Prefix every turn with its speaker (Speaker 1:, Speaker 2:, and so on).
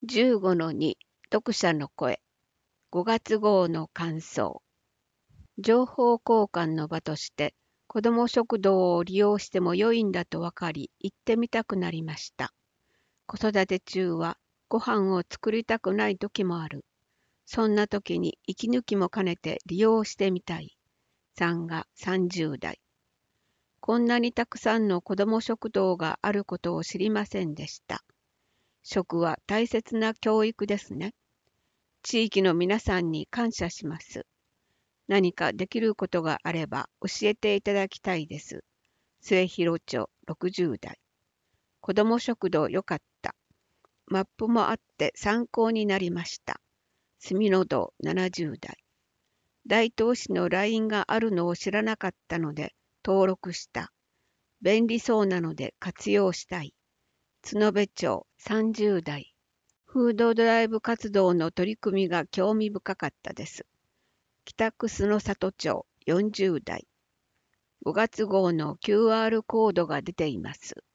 Speaker 1: 15-2読者の声5月号の感想。情報交換の場として子ども食堂を利用しても良いんだと分かり行ってみたくなりました。子育て中はご飯を作りたくない時もある。そんな時に息抜きも兼ねて利用してみたい。さんが30代。こんなにたくさんの子ども食堂があることを知りませんでした。食は大切な教育ですね。地域の皆さんに感謝します。何かできることがあれば教えていただきたいです。末広町60代。子ども食堂よかった。マップもあって参考になりました。住の堂70代。大東市の LINE があるのを知らなかったので登録した。便利そうなので活用したい。角部町30代。フードドライブ活動の取り組みが興味深かったです。北楠の里町40代。5月号の QR コードが出ています。